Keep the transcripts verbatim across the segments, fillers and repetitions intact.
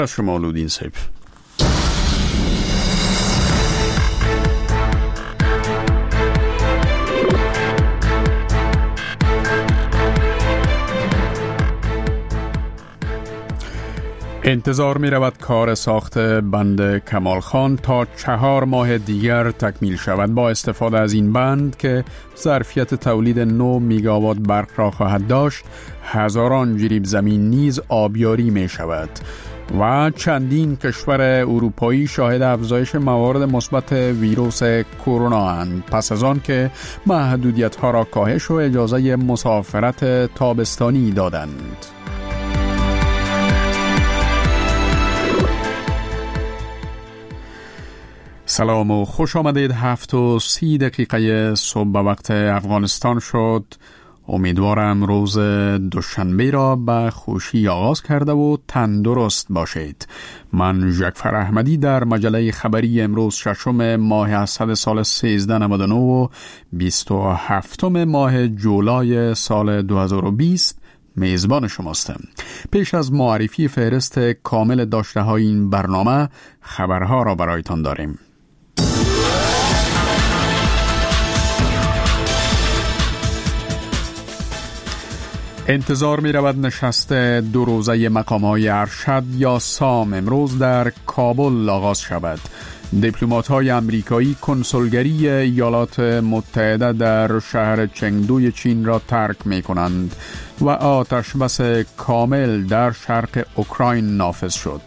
شما لودین صاحب. انتظار می رود کار ساخت بند کمال خان تا چهار ماه دیگر تکمیل شود با استفاده از این بند که ظرفیت تولید نه میگاوات برق را خواهد داشت. هزاران جریب زمین نیز آبیاری می شود و چندین کشور اروپایی شاهد افزایش موارد مثبت ویروس کرونا اند پس از آن که محدودیت ها را کاهش و اجازه مسافرت تابستانی دادند. سلام و خوش آمدید. هفت و سی دقیقه صبح به وقت افغانستان شد. امیدوارم روز دوشنبه را به خوشی آغاز کرده و تندرست باشید. من جعفر احمدی در مجله خبری امروز ششم ماه اسد سال سیزده نود و نه و بیست و هفتم ماه جولای سال دو هزار و بیست میزبان شماستم. پیش از معرفی فهرست کامل داشته های این برنامه خبرها را برایتان داریم. انتظار می رود نشست دو روزه مقام های ارشد یا سام امروز در کابل آغاز شود. دیپلمات های امریکایی کنسولگری ایالات متحده در شهر چنگدوی چین را ترک می کنند و آتش بس کامل در شرق اوکراین نافذ شد.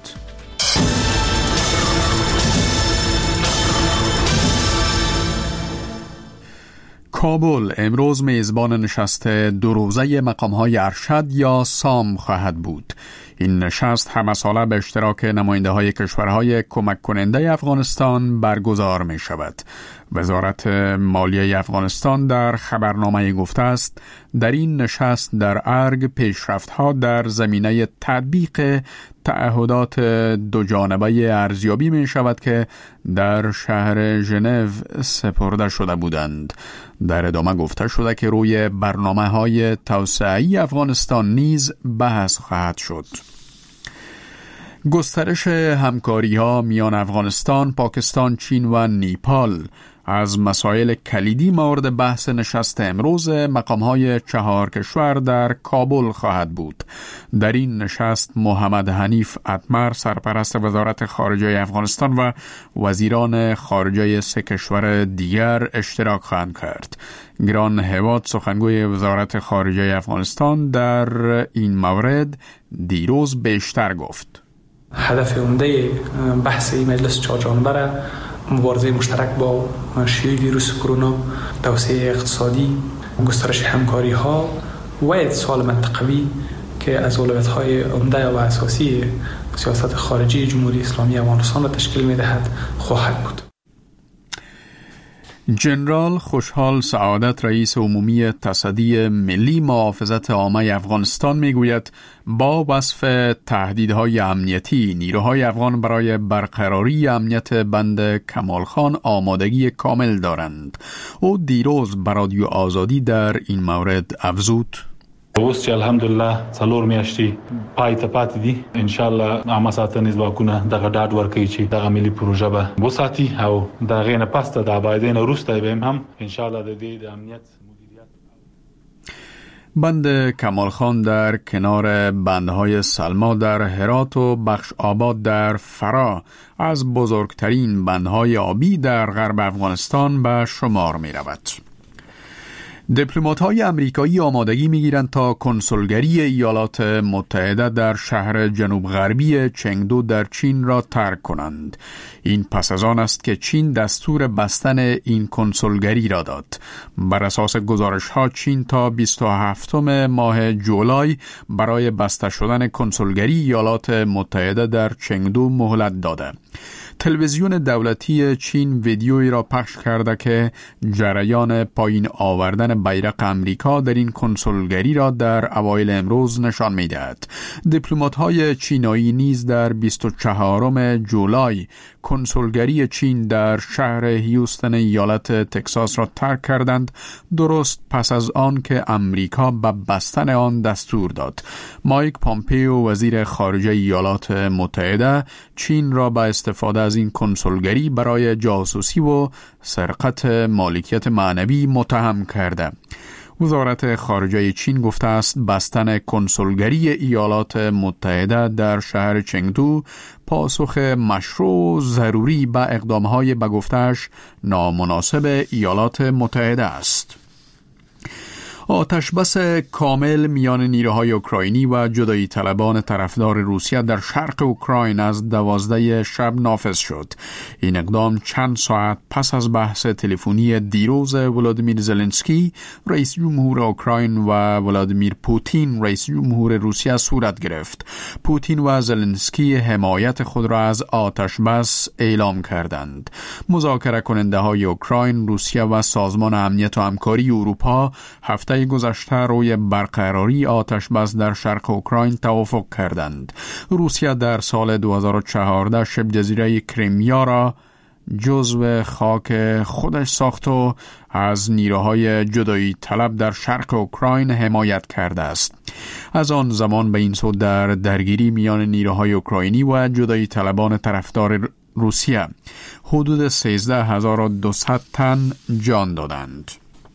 کابل امروز میزبان نشست دو روزه مقام‌های ارشد یا سام خواهد بود. این نشست همه ساله به اشتراک نماینده های کشورهای کمک کننده افغانستان برگزار می شود. وزارت مالیه افغانستان در خبرنامه گفته است در این نشست در ارگ پیشرفت‌ها در زمینه تطبیق تعهدات دو جانبه ارزیابی می شود که در شهر ژنو سپرده شده بودند. در ادامه گفته شده که روی برنامه های توسعه‌ای افغانستان نیز بحث خواهد شد. گسترش همکاری ها میان افغانستان، پاکستان، چین و نیپال از مسائل کلیدی مورد بحث نشست امروز مقام‌های چهار کشور در کابل خواهد بود. در این نشست محمد حنیف اتمر سرپرست وزارت خارجه افغانستان و وزیران خارجه سه کشور دیگر اشتراک خواهند کرد. گران هواد سخنگوی وزارت خارجه افغانستان در این مورد دیروز بیشتر گفت. هدف عمده بحث مجلس چهار جانبه مبارزه مشترک با شیوع ویروس کرونا، توسعه اقتصادی، گسترش همکاری ها و اتصال منطقوی که از اولویت‌های عمده و اساسی سیاست خارجی جمهوری اسلامی افغانستان را تشکیل می‌دهد خواهد بود. جنرال خوشحال سعادت رئیس عمومی تصدی ملی محافظت عامه افغانستان میگوید با وصف تهدیدهای امنیتی نیروهای افغان برای برقراری امنیت بند کمال خان آمادگی کامل دارند. او دیروز بر رادیو آزادی در این مورد افزود: اوس چې الحمدلله څلور میاشتې پای ته پاتې دي، انشاءالله عامه ساتنې ځواکونه دغه ډاډ ورکوي چې دغه ملي پروژه به وساتي او د هغې نه پسته د آبادۍ نه وروسته به هم انشاءالله د دې د امنیت مدیریت. بند کمال خان در کنار بندهای سلما در هرات و بخش آباد در فرا از بزرگترین بندهای آبی در غرب افغانستان به شمار می رود. دیپلمات‌های امریکایی آمادگی می‌گیرند تا کنسولگری ایالات متحده در شهر جنوب غربی چنگدو در چین را ترک کنند. این پس از آن است که چین دستور بستن این کنسولگری را داد. بر اساس گزارش‌ها چین تا بیست و هفتم ماه جولای برای بسته شدن کنسولگری ایالات متحده در چنگدو مهلت داده. تلویزیون دولتی چین ویدیویی را پخش کرده که جریان پایین آوردن بیرق امریکا در این کنسولگری را در اوایل امروز نشان می‌دهد. دیپلمات‌های چینایی نیز در بیست و چهارم جولای کنسولگری چین در شهر هیوستن ایالت تگزاس را ترک کردند، درست پس از آن که امریکا به بستن آن دستور داد. مایک پامپیو وزیر خارجه ایالات متحده چین را به استفاده از این کنسولگری برای جاسوسی و سرقت مالکیت معنوی متهم کرده. وزارت خارجه چین گفته است بستن کنسولگری ایالات متحده در شهر چنگدو پاسخ مشروع ضروری به اقدامهای به گفته‌اش نامناسب ایالات متحده است. آتش بس کامل میان نیروهای اوکراینی و جدایی طلبان طرفدار روسیه در شرق اوکراین از دوازده شب نافذ شد. این اقدام چند ساعت پس از بحث تلفنی دیروز ولادیمیر زلنسکی رئیس جمهور اوکراین و ولادیمیر پوتین رئیس جمهور روسیه صورت گرفت. پوتین و زلنسکی حمایت خود را از آتش بس اعلام کردند. مذاکره کننده های اوکراین، روسیه و سازمان امنیت و همکاری اروپا هفته گذشته روی برقراری آتش بس در شرق اوکراین توافق کردند. روسیه در سال دو هزار و چهارده شبه جزیره کریمیا را جزو خاک خودش ساخت و از نیروهای جدایی طلب در شرق اوکراین حمایت کرده است. از آن زمان به این سو در درگیری میان نیروهای اوکراینی و جدایی طلبان طرفدار روسیه حدود سیزده هزار و دویست تن جان دادند.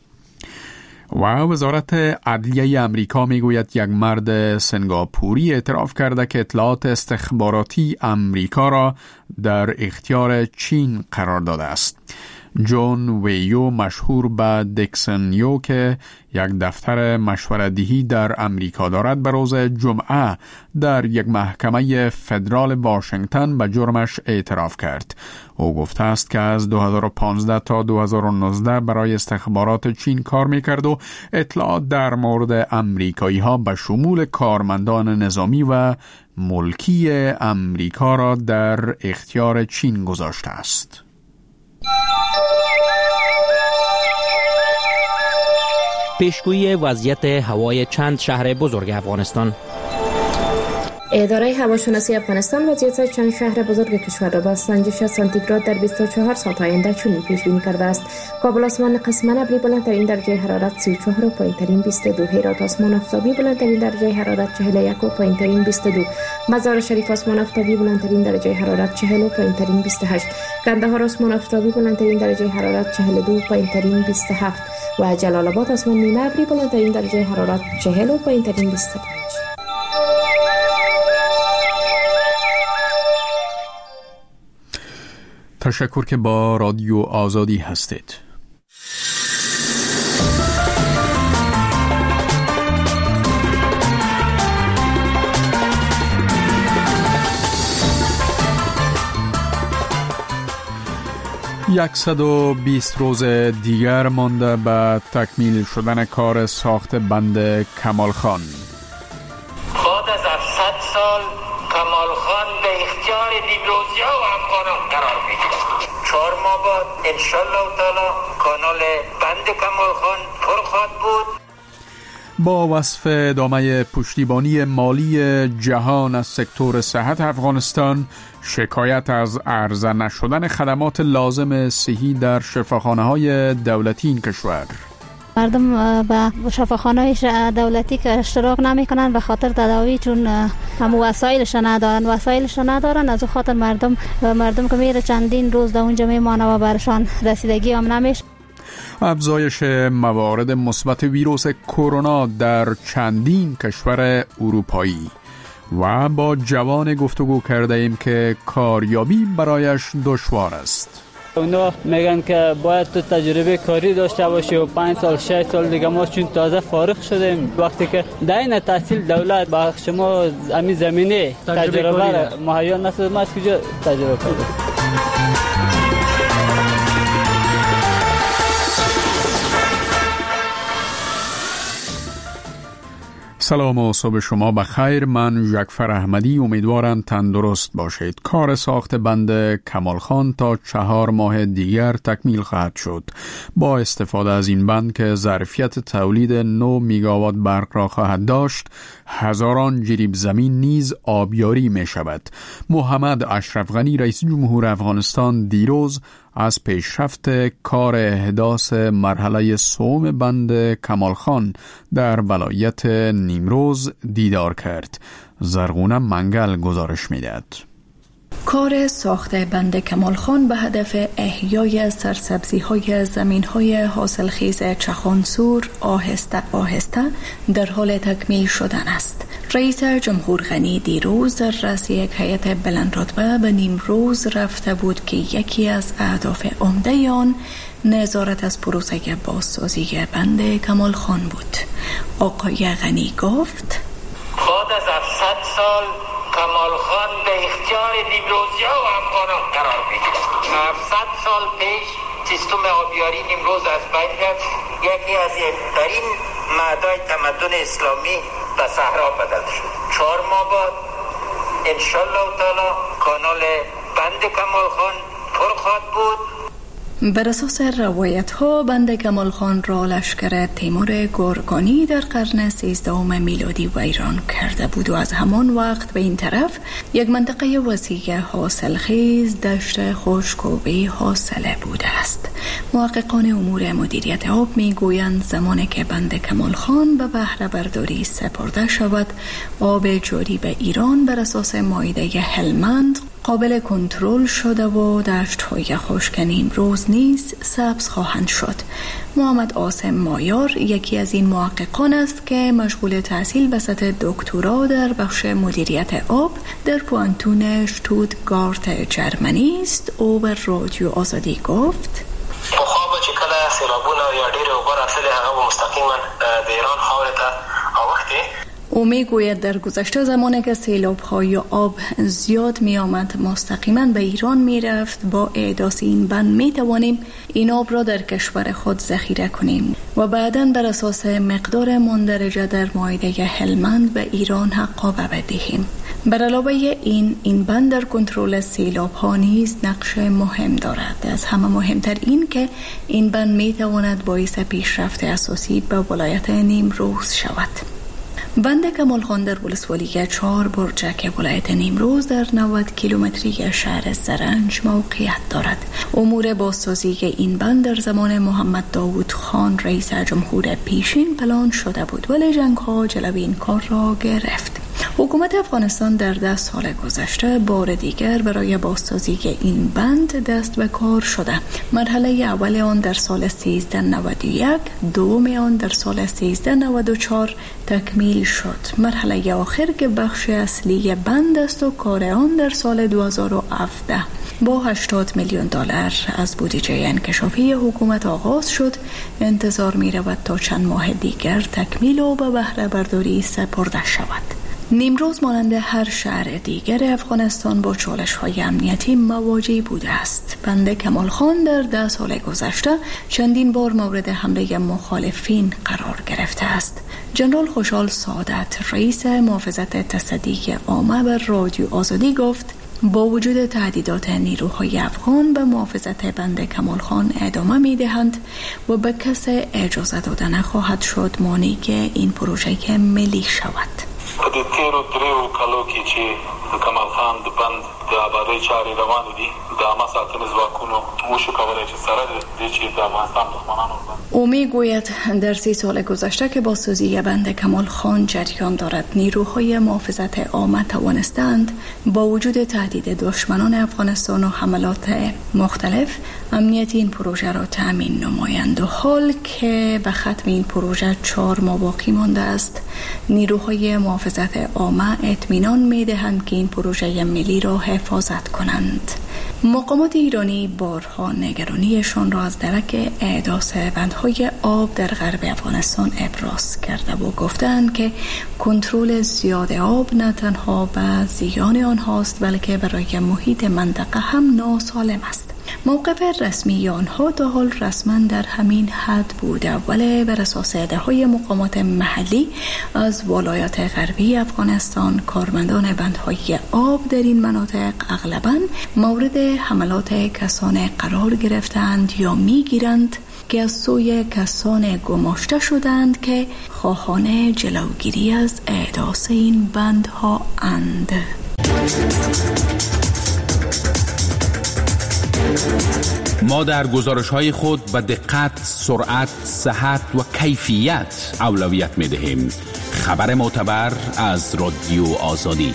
و وزارت عدلیه امریکا میگوید یک مرد سنگاپوری اعتراف کرده که اطلاعات استخباراتی امریکا را در اختیار چین قرار داده است. جون ویو مشهور به دکسنیو که یک دفتر مشوره‌دهی در امریکا دارد به روز جمعه در یک محکمه فدرال واشنگتن به جرمش اعتراف کرد. او گفته است که از دو هزار و پانزده تا دو هزار و نوزده برای استخبارات چین کار میکرد و اطلاعات در مورد امریکایی ها به شمول کارمندان نظامی و ملکی امریکا را در اختیار چین گذاشته است. پیشگویی وضعیت هوای چند شهر بزرگ افغانستان. اداره هواشناسی افغانستان وضعیت چند شهر بزرگ کشور را با سنجش سانتیگراد در بیست و چهار ساعت آینده چنین پیش بینی کرده است: کابل آسمان قسماً ابری بلندترین درجه حرارت سی و چهار و پایین‌ترین بیست و دو، هرات آسمان آفتابی بلندترین درجه حرارت چهل و یک و پایین‌ترین بیست و دو، مزار شریف آسمان آفتابی بلندترین درجه حرارت چهل و پایین‌ترین بیست و هشت، کندهار آسمان آفتابی بلندترین درجه حرارت چهل و دو و پایین‌ترین بیست و هفت و جلال آباد آسمان نیمه ابری بلندترین درجه حرارت چهل و پایین‌ترین بیست و پنج. تشکر که با رادیو آزادی هستید. صد و بیست روز دیگر مانده به تکمیل شدن کار ساخت بند کمال خان. بعد از صد سال کمال خان به اختیار نیمروزی‌ها و افغانان قرار می‌گیرد. چهار ماه بعد انشالله تعالی کانال بند کمال خان پر خواهد بود. با وصف ادامه پشتیبانی مالی جهان از سکتور صحت افغانستان، شکایت از عرضه نشدن خدمات لازم صحی در شفاخانه‌های دولتی این کشور. مردم به شفاخانه‌های دولتی که اشتراک نمی‌کنن به خاطر تداوی، چون هم وسایلش ندارن وسایلش ندارن از خاطر مردم مردم که میره چندین روز در اونجا میمانه و برشان رسیدگی هم نمیشه. افزایش موارد مثبت ویروس کرونا در چندین کشور اروپایی. و با جوان گفتگو کرده ایم که کاریابی برایش دشوار است. اونا میگن که باید تو تجربه کاری داشته باشی و پنج سال شش سال دیگه ما چون تازه فارغ شدیم، وقتی که دین تحصیل دولت با شما امی زمینه تجربه, تجربه مهیا نشده، ما از کجا تجربه کنیم؟ سلام و صبح شما بخیر. من جعفر احمدی، امیدوارم تندرست باشید. کار ساخت بند کمالخان تا چهار ماه دیگر تکمیل خواهد شد. با استفاده از این بند که ظرفیت تولید نه میگاوات برق را خواهد داشت، هزاران جریب زمین نیز آبیاری می شود. محمد اشرف غنی رئیس جمهور افغانستان دیروز از پیشرفت کار احداث مرحله سوم بند کمالخان در ولایت نیمروز دیدار کرد. زرغونه منگل گزارش می‌دهد. کار ساخت بند کمالخان به هدف احیای سرسبزی‌های زمین‌های حاصلخیز چخانسور آهسته آهسته در حال تکمیل شدن است. رئیس جمهور غنی دیروز در رأس یک هیئت بلند رتبه به نیمروز رفته بود که یکی از اهداف عمده آن نظارت از پروسه بازسازی بند کمالخان بود. آقای غنی گفت: بعد از هفتصد سال کمالخان به اختیار نیمروزی‌ها و همکاران قرار می‌گیرد. هفتصد سال پیش سیستم آبیاری نیمروز از بین رفت. یکی از بهترین معدای تمدن اسلامی به صحرا بدل شد. چهار ماه بعد انشالله تعالی کانال بند کمالخان پر خواهد بود. بر اساس روایت ها بند کمالخان را لشکر تیمور گورگانی در قرن سیزدهم میلادی ویران کرده بود و از همان وقت به این طرف یک منطقه وسیع حاصلخیز دشت خشک و بی حاصله بوده است. محققان امور مدیریت آب می گویند زمانی که بند کمالخان به بهره برداری سپرده شود، آب جاری به ایران بر اساس مائده هلمند قابل کنترل شده و دشت‌های خشک نیمروز نیز سبز خواهند شد. محمد عاصم مایار یکی از این محققان است که مشغول تحصیل به سطح دکترا در بخش مدیریت آب در پوانتون شتوتگارت جرمنی است. او بر رادیو آزادی گفت: خواب چې کله سیلابونه یا ډېرې اوبه راتللې هغه مستقیما د ایران خاورې ته اوښتې. او می گوید در گذشته زمانی که سیلاب ها یا آب زیاد می آمد مستقیما به ایران می رفت، با احداث این بند می توانیم این آب را در کشور خود ذخیره کنیم و بعداً بر اساس مقدار مندرجه در مائده هلمند به ایران حقابه بدهیم. بر علاوه این این بند در کنترل سیلاب ها نیز نقش مهم دارد. از همه مهمتر این که این بند می تواند باعث پیشرفت اساسی به ولایت نیمروز شود. بند کمالخان در ولسوالی چهار برجک ولایت نیمروز در نود کیلومتری شهر زرنج موقعیت دارد. امور بازسازی این بند در زمان محمد داوود خان رئیس جمهور پیشین پلان شده بود، ولی جنگ ها جلوی این کار را گرفت. حکومت افغانستان در ده سال گذشته بار دیگر برای بازسازی این بند دست به کار شده. مرحله اول آن در سال سیزده نود و یک، دوم آن در سال سیزده نود و چهار تکمیل شد. مرحله آخر که بخش اصلی بند است و کار آن در سال دو هزار و هفده با هشتاد میلیون دلار از بودجه انکشافی حکومت آغاز شد. انتظار می رود تا چند ماه دیگر تکمیل و به بهره برداری سپرده شود. نیمروز مانند هر شهر دیگر افغانستان با چالش‌های امنیتی مواجه بوده است. بند کمالخان در ده سال گذشته چندین بار مورد حمله مخالفین قرار گرفته است. جنرال خوشحال سعادت رئیس محافظت تصدی عامه بر رادیو آزادی گفت: با وجود تهدیدات نیروهای افغان به محافظت بند کمالخان ادامه می‌دهند و به کس اجازه داده نخواهد شد مانعی که این پروژه ملی شود. په دې تیرو دریو کالو کې چې د کمال خان د بند د آبادۍ چارې روانې دي، د عامه ساتنې ځواکونو وشو کولی چې سره د چې د افغانستان دښمنانو او میگوید در سی سال گذشته که بازسازی بند کمالخان جریان دارد، نیروهای محافظت عامه توانستند با وجود تهدید دشمنان افغانستان و حملات مختلف امنیت این پروژه را تأمین نمایند. و حال که به ختم این پروژه چهار ماه باقی مانده است، نیروهای محافظت عامه اطمینان می‌دهند که این پروژه ملی را حفاظت کنند. مقامات ایرانی بارها نگرانیشان را از درک احداث بندهای آب در غرب افغانستان ابراز کرده و گفتند که کنترل زیاد آب نه تنها به زیان آنهاست بلکه برای محیط منطقه هم ناسالم است. موقف رسمی آنها تا حال رسما در همین حد بوده، ولی بر اساس ادعاهای مقامات محلی از ولایات غربی افغانستان، کارمندان بندهای آب در این مناطق اغلباً مورد حملات کسان قرار گرفتند یا میگیرند که از سوی کسان گماشته شدند که خواهان جلوگیری از احداث این بندها اند. ما در گزارش‌های خود به دقت، سرعت، صحت و کیفیت اولویت می‌دهیم. خبر معتبر از رادیو آزادی.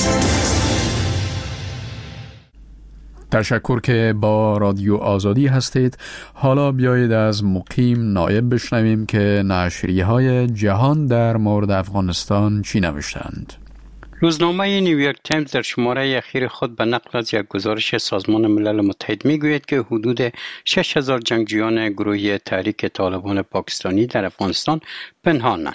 تشکر که با رادیو آزادی هستید. حالا بیایید از مقیم نایب بشنویم که نشریه‌های جهان در مورد افغانستان چی نوشتند. روزنامه نیویورک تایمز در شماره اخیر خود به نقل از یک گزارش سازمان ملل متحد میگوید که حدود شش هزار جنگجویان گروه تحریک طالبان پاکستانی در افغانستان پنهانند.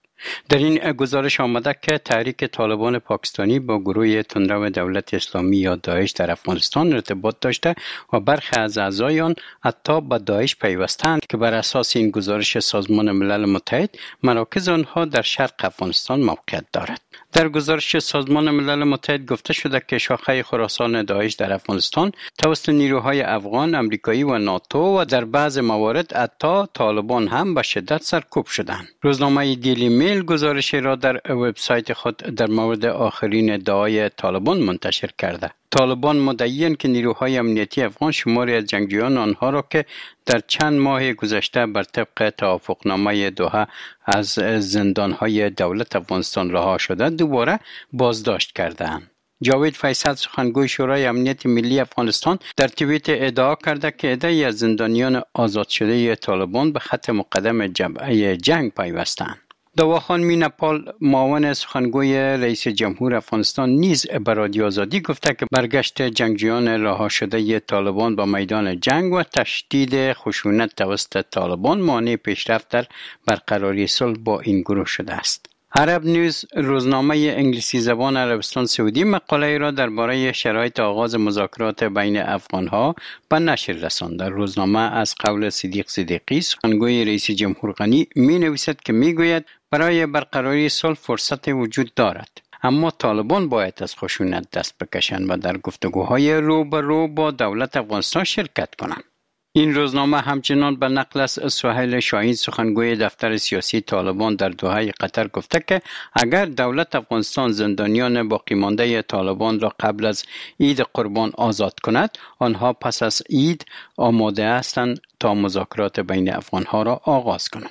در این گزارش آمده که تحریک طالبان پاکستانی با گروه تندرو دولت اسلامی یا داعش در افغانستان ارتباط داشته و برخی از اعضای آن حتی به داعش پیوستند که بر اساس این گزارش سازمان ملل متحد مراکز آنها در شرق افغانستان موقعیت دارد. در گزارش سازمان ملل متحد گفته شده که شاخه خراسان داعش در افغانستان توسط نیروهای افغان، امریکایی و ناتو و در بعض موارد حتی طالبان هم به شدت سرکوب شدند. روزنامه دیلی میل گزارشی را در وبسایت خود در مورد آخرین ادعای طالبان منتشر کرده. طالبان مدعی‌اند که نیروهای امنیتی افغان شماری از جنگجویان آنها را که در چند ماه گذشته بر طبق توافقنامه دوحه از زندانهای دولت افغانستان رها شده دوباره بازداشت کردند. جاوید فیصل سخنگوی شورای امنیت ملی افغانستان در توییت ادعا کرده که عده‌ای از زندانیان آزاد شده طالبان به خط مقدم جبهه جنگ پیوستند. دواخان مینپال معاون سخنگوی رئیس جمهور افغانستان نیز به رادیو آزادی گفته که برگشت جنگجویان رها شده طالبان به میدان جنگ و تشدید خشونت توسط طالبان مانع پیشرفت در برقراری صلح با این گروه شده است. عرب نیوز روزنامه انگلیسی زبان عربستان سعودی مقاله را درباره شرایط آغاز مذاکرات بین افغانها به نشر رساند. در روزنامه از قول صدیق صدیقی سخنگوی رئیس جمهور غنی می نویسد که می گوید برای برقراری صلح فرصت وجود دارد، اما طالبان باید از خشونت دست بکشند و در گفتگوهای رو به رو با دولت افغانستان شرکت کنند. این روزنامه همچنان به نقل از سهیل شاهین سخنگوی دفتر سیاسی طالبان در دوحه قطر گفته که اگر دولت افغانستان زندانیان باقی مانده طالبان را قبل از عید قربان آزاد کند، آنها پس از عید آماده هستند تا مذاکرات بین افغانها را آغاز کنند.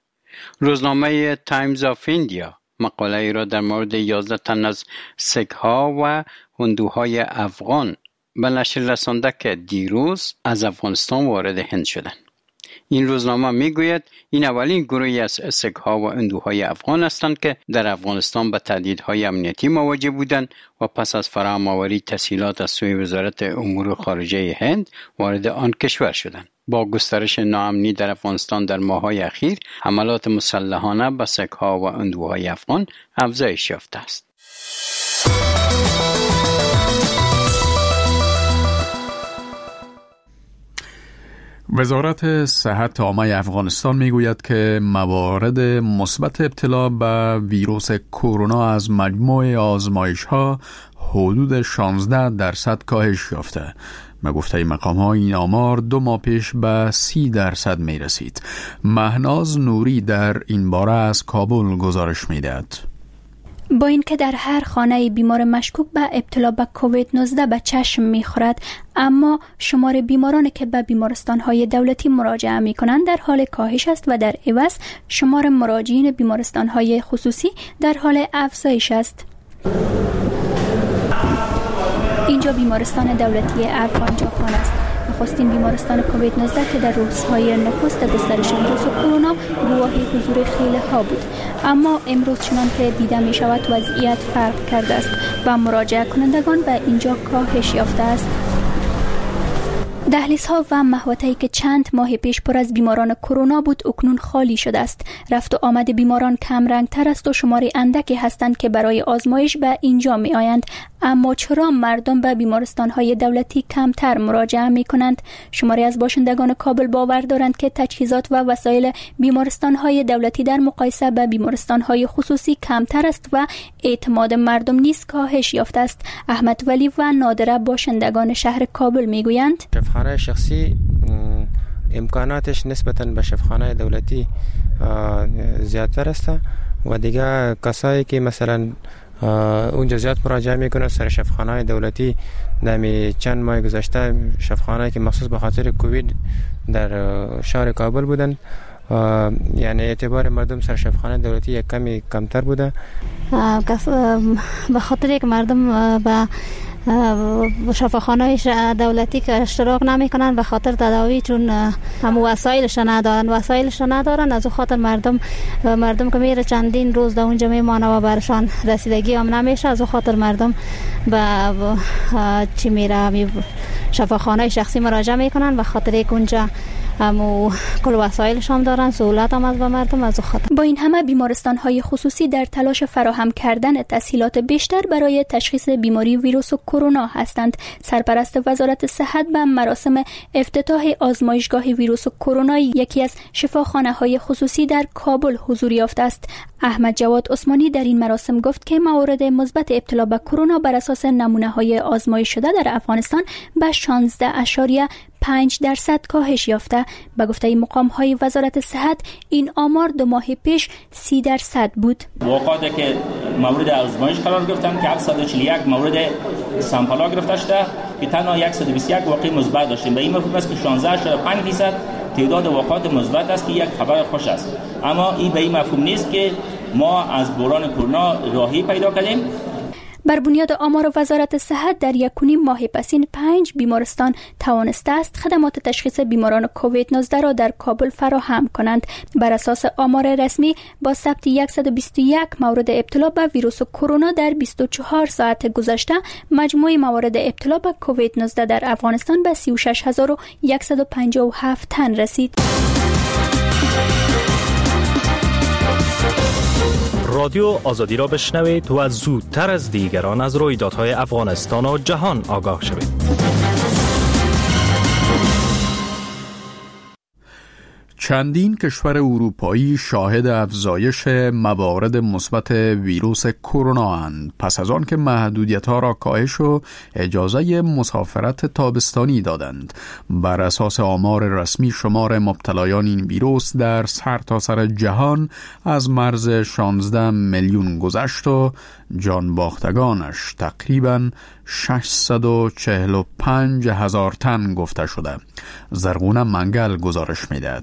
روزنامه تایمز آف ایندیا مقاله را در مورد یازده تن از سیک‌ها و هندوهای افغان به نشر رسانده که دیروز از افغانستان وارد هند شدند. این روزنامه میگوید این اولین گروهی از سیک‌ها و هندوهای افغان هستند که در افغانستان به تهدیدهای امنیتی مواجه بودند و پس از فراهم آوری تسهیلات از سوی وزارت امور خارجه هند وارد آن کشور شدند. با گسترش ناامنی در افغانستان در ماه‌های اخیر، حملات مسلحانه به سیک‌ها و هندوهای افغان افزایش یافته است. وزارت صحت عامه افغانستان میگوید که موارد مثبت ابتلا به ویروس کرونا از مجموع آزمایش‌ها حدود شانزده درصد کاهش یافته. به گفته مقام‌ها این آمار دو ماه پیش به سی درصد می رسید. مهناز نوری در این باره از کابل گزارش می‌دهد. با اینکه در هر خانه بیمار مشکوک به ابتلا به کووید نوزده به چشم می‌خورد، اما شمار بیمارانی که به بیمارستان‌های دولتی مراجعه می‌کنند در حال کاهش است و در عوض شمار مراجعین بیمارستان‌های خصوصی در حال افزایش است. اینجا بیمارستان دولتی افغان جاپان است. نخستین بیمارستان کووید نوزده که در روزهای نخست گسترش ویروس کرونا گواهی حضور خیلی ها بود، اما امروز چنان که دیده می شود وضعیت فرق کرده است و مراجعه کنندگان به اینجا کاهش یافته است. دهلیزها و محوطه‌ای که چند ماه پیش پر از بیماران کرونا بود اکنون خالی شده است. رفت و آمد بیماران کم رنگ تر است و شماری اندکی هستند که برای آزمایش به اینجا می آیند، اما چرا مردم به بیمارستان‌های دولتی کمتر مراجعه می‌کنند؟ شماری از باشندگان کابل باور دارند که تجهیزات و وسایل بیمارستان‌های دولتی در مقایسه به بیمارستان‌های خصوصی کمتر است و اعتماد مردم نیز کاهش یافته است. احمد ولی و نادره باشندگان شهر کابل می‌گویند شفاخانه شخصی امکاناتش نسبتاً به شفاخانه دولتی زیادتر است و دیگه کسایی که مثلا اونجا زیاد مراجعه میکنه سر شفاخانه دولتی در چند ماه گذشته شفاخانه که مخصوص به خاطر کووید در شهر کابل بودن یعنی اعتبار مردم سر شفاخانه دولتی یک کمی کمتر بوده به خاطر یک مردم به شفاخانه دولتی که اشتراک نمی کنن به خاطر تداوی چون هم وسایلش ندارن وسایلش ندارن از خاطر مردم مردم که میره چندین روز در اونجا میمانه و برشان رسیدگی هم نمیشه از خاطر مردم به چی میره شفاخانه شخصی مراجعه میکنن به خاطر یک اونجا همو کل وسایلش هم دارن سهولت هم از به مردم از خاطر. با این همه بیمارستان‌های خصوصی در تلاش فراهم کردن تسهیلات بیشتر برای تشخیص بیماری ویروس کرونا هستند. سرپرست وزارت صحت به مراسم افتتاح آزمایشگاه ویروس کرونا یکی از شفاخانه‌های خصوصی در کابل حضور یافته است. احمد جواد عثمانی در این مراسم گفت که موارد مثبت ابتلا به کرونا بر اساس نمونه‌های آزمایش شده در افغانستان به شانزده اشاریه پنج درصد کاهش یافته. به گفته مقام‌های وزارت صحت این آمار دو ماه پیش سی درصد بود. واقعاتی که مورد آزمایش قرار گرفتن که هفتصد و چهل و یک مورد سامپل گرفته شده که تنها صد و بیست و یک واقع مثبت داشتیم. به این مفهوم است که شانزده اشاریه پنج درصد تعداد واقعات مثبت است که یک خبر خوش است. اما این به این مفهوم نیست که ما از بحران کرونا راهی پیدا کردیم. بر بنیاد آمار وزارت صحت در یک و نیم ماه پسین پنج بیمارستان توانسته است خدمات تشخیص بیماران کووید نوزده را در کابل فراهم کنند. بر اساس آمار رسمی با ثبت صد و بیست و یک مورد ابتلا به ویروس کرونا در بیست و چهار ساعت گذشته مجموع موارد ابتلا به کووید نوزده در افغانستان به سی و شش هزار و صد و پنجاه و هفت تن رسید. رادیو آزادی را بشنوید و زودتر از دیگران از رویدادهای افغانستان و جهان آگاه شوید. چندین کشور اروپایی شاهد افزایش موارد مثبت ویروس کرونا اند پس از آن که محدودیت‌ها را کاهش و اجازه مسافرت تابستانی دادند. بر اساس آمار رسمی شمار مبتلایان این ویروس در سرتاسر جهان از مرز شانزده میلیون گذشت و جان باختگانش تقریباً ششصد و چهل و پنج هزار تن گفته شده. زرغون منگل گزارش می‌دهد.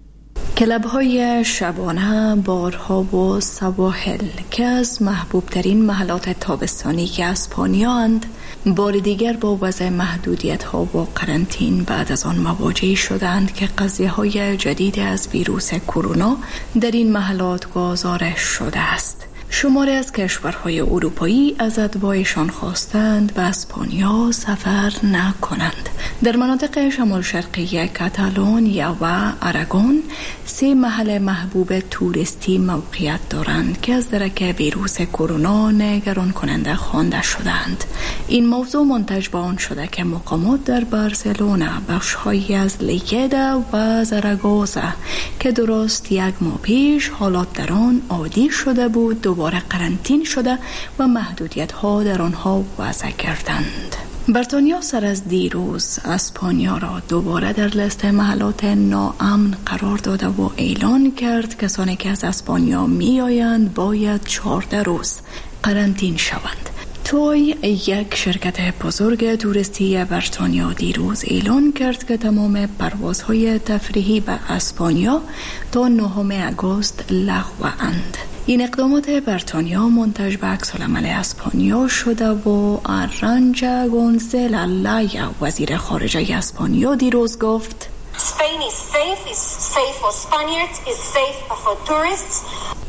کلب‌های شبانه، بارها و سواحل که از محبوب‌ترین محلات تابستانی اسپانیاند، بار دیگر با وضع محدودیت‌ها و قرنطین بعد از آن مواجه شدند که قضیه‌های جدید از ویروس کرونا در این محلات گزارش شده است. شماری از کشورهای اروپایی از اتباعشان خواستند به اسپانیا سفر نکنند. در مناطق شمال شرقی کاتالونیا و آراگون سه محل محبوب توریستی موقعیت دارند که از درک ویروس کرونا نگران کننده خوانده شدند. این موضوع منتج به آن شده که مقامات در بارسلونا، بخش‌هایی از لیگدا و زاراگوزا که درست یک ماه پیش حالات در آن عادی شده بود دوباره قرنطین شده و محدودیت‌ها در آنها وضع کردند. بریتانیا سر از دیروز اسپانیا را دوباره در لیست محلات ناامن قرار داده و اعلان کرد کسانی که از اسپانیا می آیند باید چهارده روز قرنطین شوند. توی یک شرکت بزرگ توریستی بریتانیا دیروز اعلان کرد که تمام پروازهای تفریحی به اسپانیا تا نهم آگوست لغو اند. این اقدامات بریتانیا منتج به عکس‌العمل اسپانیا شده و آرانجا گونزالز وزیر خارجه اسپانیا دیروز گفت Spain is safe, is safe for Spaniards, is safe for tourists.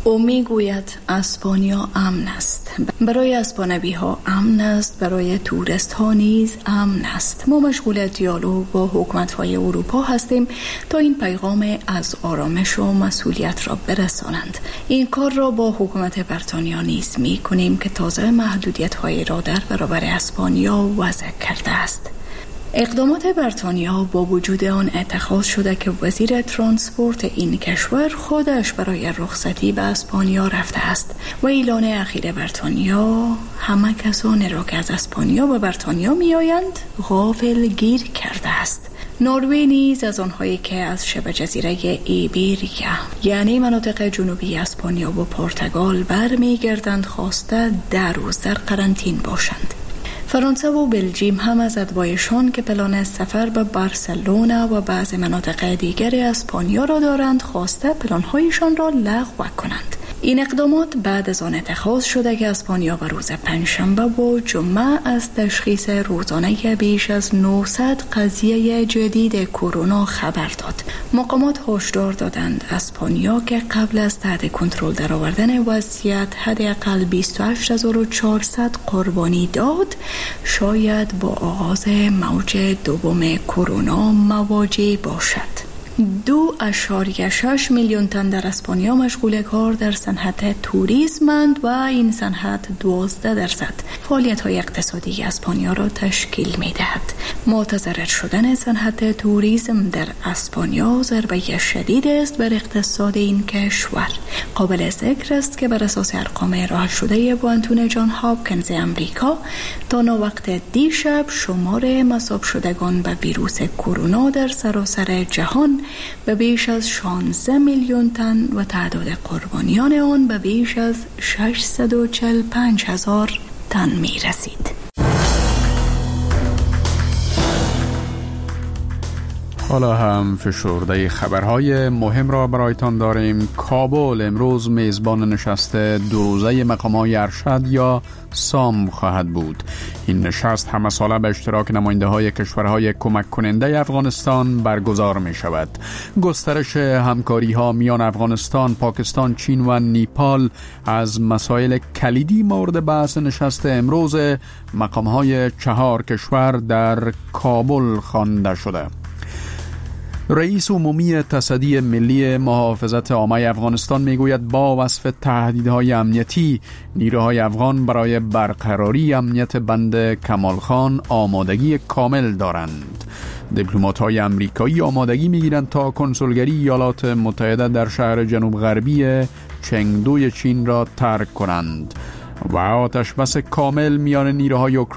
او میگوید اسپانیا امن است. برای اسپانوی ها امن است، برای توریست ها نیز امن است. ما مشغول دیالوگ با حکومت های اروپا هستیم تا این پیغام از آرامش و مسئولیت را برسانند. این کار را با حکومت بریتانیا نیز می کنیم که تازه محدودیت های را در برابر اسپانیا وضع کرده است. اقدامات بریتانیا با وجود آن اتخاذ شده که وزیر ترانسپورت این کشور خودش برای رخصتی به اسپانیا رفته است و اعلان اخیر بریتانیا همه کسانی را که از اسپانیا به بریتانیا می آیند غافل گیر کرده است. نروژ نیز از آنهایی که از شبه جزیره ایبریا یعنی مناطق جنوبی اسپانیا و پرتغال برمیگردند خواسته در روز در قرنطین باشند. فرانسه و بلژیم هم از ادوایشان که پلان سفر به بارسلونا و بعضی مناطق دیگر اسپانیا را دارند خواسته پلانهایشان را لغو کنند. این اقدامات بعد از آن اتخاذ شده که اسپانیا به روز پنجشنبه و جمعه از تشخیص روزانه بیش از نهصد قضیه جدید کرونا خبر داد. مقامات هشدار دادند اسپانیا که قبل از تحت کنترل درآوردن وضعیت حداقل بیست و هشت هزار و چهارصد قربانی داد، شاید با آغاز موج دوم کرونا مواجه باشد. دو اشاریه شش میلیون تن در اسپانیا مشغول کار در صنعت توریسمند و این صنعت دوازده درصد فعالیت های اقتصادی اسپانیا را تشکیل می دهد. متضرر شدن صنعت توریسم در اسپانیا ضربه شدید است بر اقتصاد این کشور. قابل ذکر است که بر اساس ارقام ارائه شده وانتون جان هاپکینز امریکا تا وقت دیشب شمار مصاب شدگان به ویروس کرونا در سراسر جهان به بیش از شانزده میلیون تن و تعداد قربانیان آن به بیش از ششصد و چهل و پنج هزار تن می رسید. حالا هم فشرده خبرهای مهم را برایتان داریم. کابل امروز میزبان نشست دو روزه مقام‌های ارشد یا سام خواهد بود. این نشست همه ساله به اشتراک نماینده های کشورهای کمک کننده افغانستان برگزار می شود. گسترش همکاری ها میان افغانستان، پاکستان، چین و نیپال از مسائل کلیدی مورد بحث نشست امروز مقام‌های چهار کشور در کابل خوانده شده. رئیس عمومی تصدی ملی محافظت عامه افغانستان میگوید با وصف تهدیدهای امنیتی نیروهای افغان برای برقراری امنیت بند کمالخان آمادگی کامل دارند. دیپلمات‌های آمریکایی آمادگی میگیرند تا کنسولگری ایالات متحده در شهر جنوب غربی چنگدوی چین را ترک کنند و آتش بس کامل میان نیروهای اوکراین